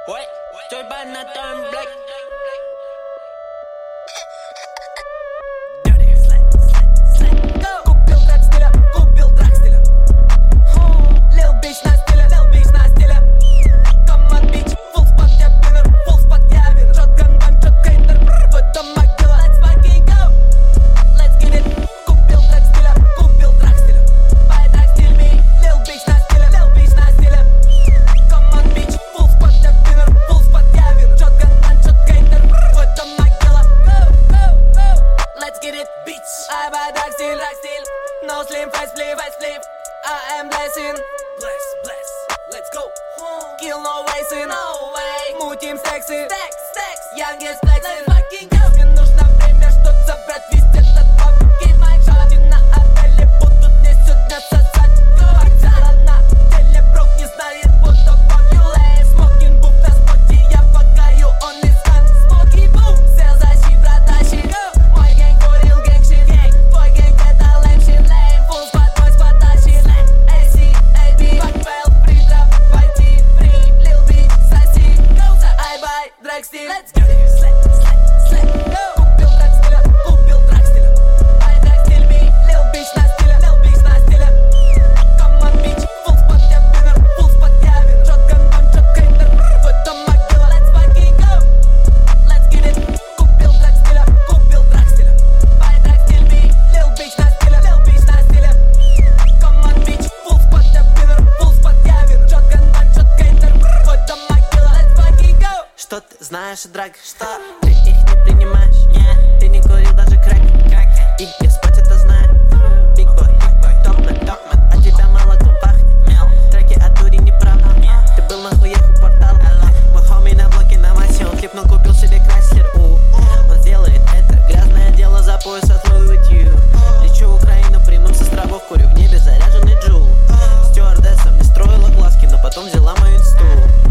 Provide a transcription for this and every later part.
Ouais, Joy Banatan Black. No slim, fast flip. I am blessing. Bless. Let's go. Kill no wasting. No way. Мутим секси. Youngest flexing. Let's fucking go. Мне нужно время, чтоб забрать весь этот папки. Мои шаги на отеле будут мне сегодня сосать. Хотя на теле брок не знает, будто попилей. Смокинг буф на споте, я погаю, он из хан. Смоки бум, сел защит, братащи. Мой гэнг курил гэнгшит. Твой гэнг это лэмшит. Full spot, мой спот тащит. AC, AB, fuck free trap, войти, free, lil bitch, соси. I buy drag steel. Let's get it. Slap, go. Купил трак стиля. Buy drag steel, me, lil bitch на стиле. Come on, bitch, full spot, я winner, full spot, я winner. Shotgun, one shot, хейтер, в этом могила. Let's fucking go. Let's get it. Купил трак стиля. Buy drag steel, me, lil bitch на стиле. Come on, bitch, full spot, я winner, full spot, я winner. Shotgun, one shot, хейтер, в этом могила. Let's fucking go. Что ты знаешь о драгах? Что? Ты их не принимаешь? Нет. Ты не курил даже крэк? И я спать это знаю. Big boy, топмен, от тебя молоком пахнет. Треки от дури неправда. Ты был нахуй ехал портал. Мой хоми на блоке на массе. Он клипнул, купил себе Крайслер. Он делает это грязное дело за пояс от Louis with you. Лечу в Украину прямым с островов. Курю в небе заряженный джул. Стюардесса мне строила глазки, но потом взяла мою инсту.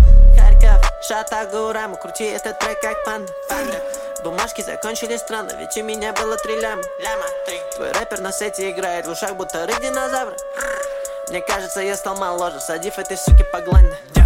Шатагу раму, крути этот трек как панда. Бумажки закончились странно, ведь у меня было 3 ляма. Твой рэпер на сете играет в ушах, будто рык динозавра. Мне кажется, я стал моложе, всадив этой суки по гланде.